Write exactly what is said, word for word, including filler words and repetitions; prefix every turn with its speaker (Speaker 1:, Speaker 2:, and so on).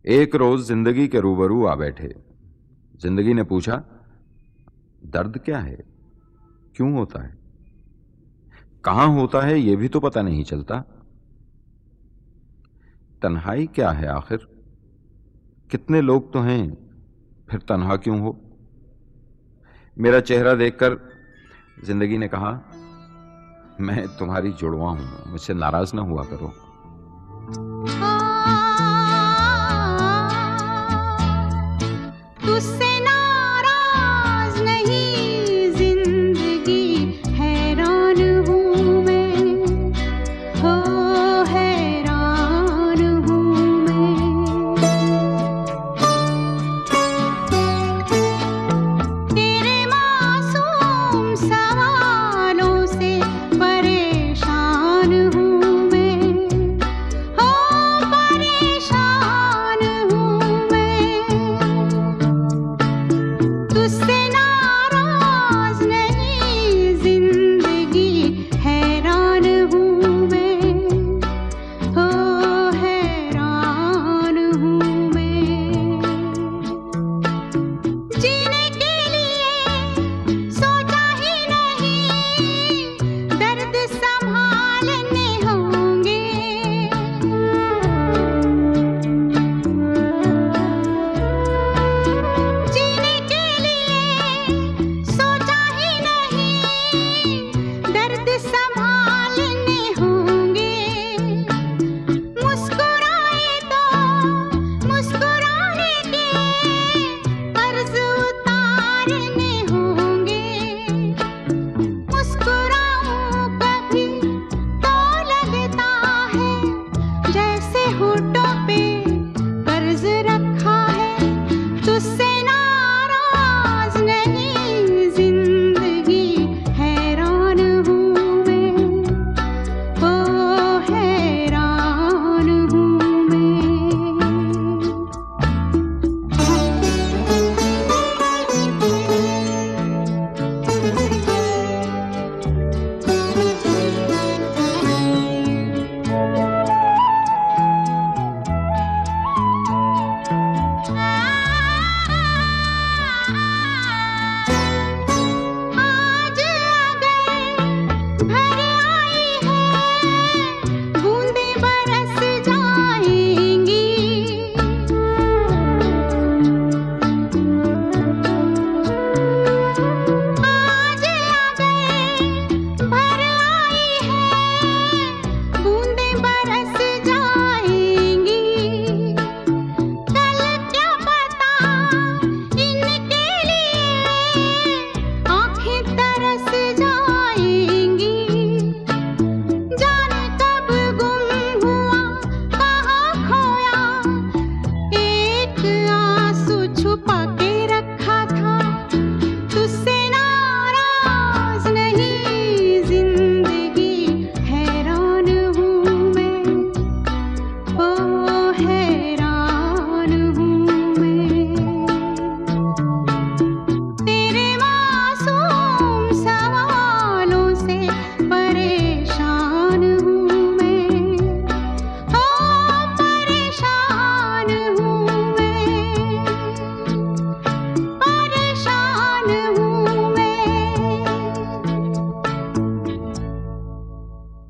Speaker 1: एक रोज जिंदगी के रूबरू आ बैठे। जिंदगी ने पूछा, दर्द क्या है, क्यों होता है, कहां होता है, यह भी तो पता नहीं चलता। तन्हाई क्या है आखिर, कितने लोग तो हैं, फिर तन्हा क्यों हो। मेरा चेहरा देखकर जिंदगी ने कहा, मैं तुम्हारी जुड़वा हूं, मुझसे नाराज ना हुआ करो।